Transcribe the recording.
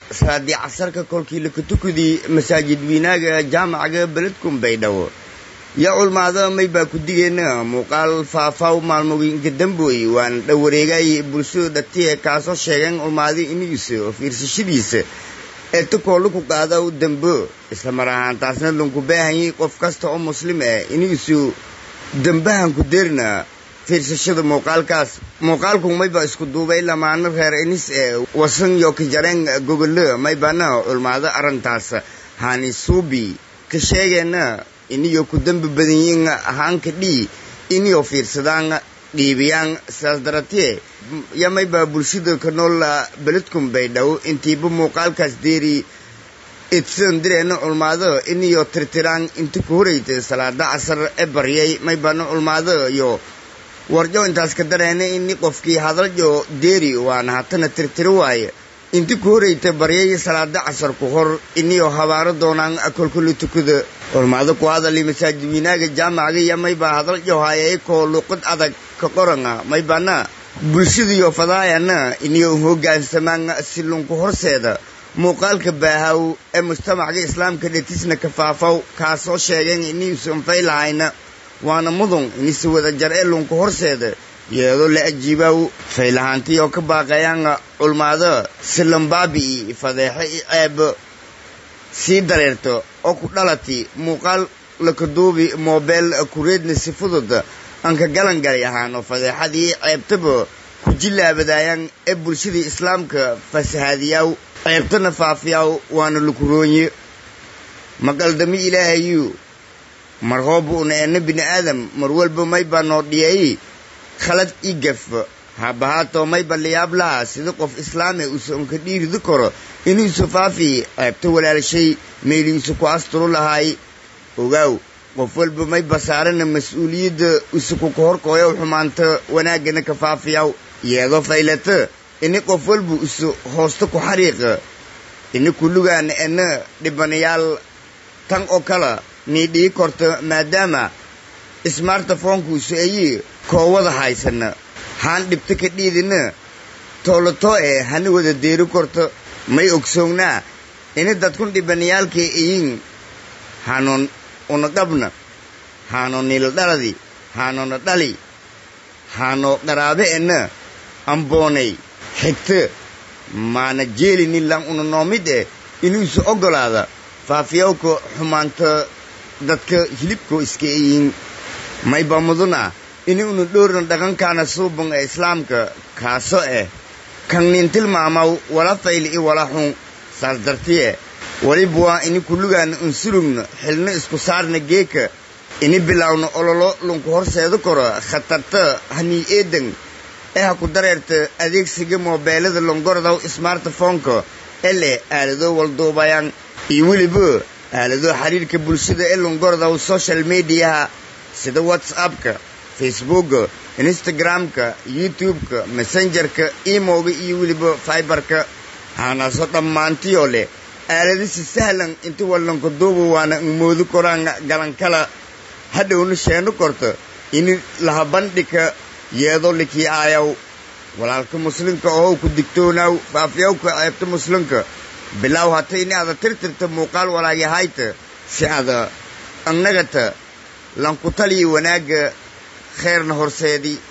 saadi casarka kolkii la kutukudi masaajid wiinaaga jaamacaga beledkum baydhabo ya ulmaada may baa ku digeena muuqaal faafaw maalmooyinka damboy waan dhawareegay bulshada dadtii kaasoo sheegan ulmaadi inuu fiirsashadiisa ee tukoolu ku qaado dambo isla marahan taasna lunku baahan qof kasta oo muslim ah inuu dambahan ku deerna fiirsashada muuqaalku may baa isku duubay lamaana reer inis wasan yo ka jareen gogol may baana ulmaada arintaas hani suubi ka sheegayna iniyo ku dambi badan yihiin ahaanka iniyo fiirsadaan dhiibiyaan saas darteed yamay baa bulshada ka nool beledkum baydhabo intiiba muuqaalkaas deeri itsan direena ulmaado iniyo tirtiraan inta ku horeeyay salaada casar ee baryay may baana ulmaado yo warjo intaas ka dareena in qofkii hadaljo deeri waana hatana tirtiri waaye inta ku horeeyay baryay salaada casar ku hor iniyo habaaro doonaan akolkulu tukada ulmaado ku hadalay masaajid wiinaaga jaamacaga yamay baa hadaljo hayay ko luqad adag ka qoranga may baana bulshadiyo fadaayana iniyo hoggaansamaan silunku horseeda muuqaalka baahaw ee mujtamaca islaamka dhexdiisna ka faafaw kaasoo sheegay inuu sanfaylayna waana mudun inisi wada jar ee lunku horseeda iyadoo la ajiibaw faylahantii oo ka baaqayaan ulmaada silambaabi fadeexay eeb si dareerto oo ku dhalati muuqaal la kaduubi mobile kureedna si fudud anka galan galay ahaano fadeexadii eebtaba ku jilaabadayaan ee bulshada islaamka fasahaadiyaw eebtana faafiyaw waana lukurooye maqaldami ilaahayu marhoobu una nabi aadam marwalba may baa noo dhiyay khalad igaf habaato may baliyaab laha sida qof islaami uu soo ka dhiiridi karo inuu soo faafi eebta walaalshay meeliisu ku asturo lahay ogaw qof walba may basaarana mas'uuliyadda isugu horkooyo xumaanta wanaagana ka faafiyaw iyadoo faylata in qof walba isu hoosto ku xariiqa in kullugaan dhibanayaal tan oo kala nidii korto maadaama smartphone-ku ay koowada haysana haan dhibta ka dhiidina toolato hani wada deeri korto may ogsoonaa in dadkun dhibanayaalka yiin hanon una qabna hano nil daladi hano na dhali hano qaraabe amboonay xigta maana jeelini lan una noomide inuu soo ogolaada faafiyowka xumaanta dadka hilibko iska yiin may ba muduna inuu dhooran dhaqankaana suuban ee islaamka kaaso kan nintil maamaw wala fayli wala xun saas dartiye waliba in kullugaan unsurugna xilna isku saarna geeka in bilawna ololo lunku horseedo karo khatarta hani eedan ku dareerta adeegsiga mobilada longorda smartphone-ka aalado walduubayaan iyo waliba aalado xiriirka bulshada longorda social media sida WhatsApp-ka Facebook-ka Instagram-ka YouTube-ka Messenger-ka email-ka iyo waliba Viber-ka hana soo dhamaantiyo leh aalado si sahlan inta wallanku duubo waana moodu koraan galan kala hadhowna sheeno korto in la bandhika iyadoo likii aayaw walaalka muslimka oo ku digtoonaw faafiyowka eebta muslimka bilaw hatay in aad tirtirta muuqaal walaayahayta si aad annagata lan ku tali wanaaga khayrna horseedi